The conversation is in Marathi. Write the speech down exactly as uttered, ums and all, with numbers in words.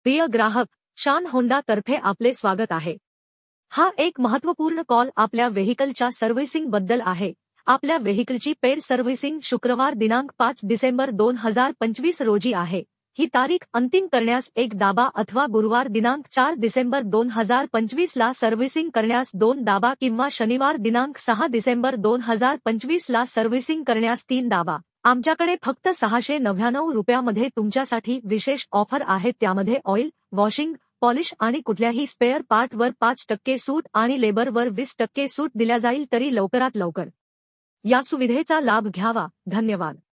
प्रिय ग्राहक, शान होंडा तर्फे आपले स्वागत आहे। हा एक महत्त्वपूर्ण कॉल आपल्या व्हेइकलच्या सर्व्हिसिंग बद्दल आहे। आपल्या व्हेइकलची पेड सर्व्हिसिंग शुक्रवार दिनांक पाच डिसेंबर दोन हजार पंचवीस रोजी आहे। ही तारीख अंतिम करण्यास एक दाबा अथवा गुरुवार दिनांक चार डिसेंबर दोन हजार पंचवीस ला सर्व्हिसिंग करण्यास दोन दाबा किंवा शनिवार दिनांक सहा डिसेंबर दोन हजार पंचवीस ला सर्व्हिसिंग करण्यास तीन दाबा। आमच्याकडे फक्त सहाशे नव्याण्णव रुपयामध्ये तुमच्यासाठी विशेष ऑफर आहे। त्यामध्ये ऑइल, वॉशिंग, पॉलिश आणि कुठल्याही स्पेअर पार्टवर पाच टक्के सूट आणि लेबरवर वीस टक्के सूट दिल्या जाईल। तरी लवकरात लवकर या सुविधेचा लाभ घ्यावा। धन्यवाद।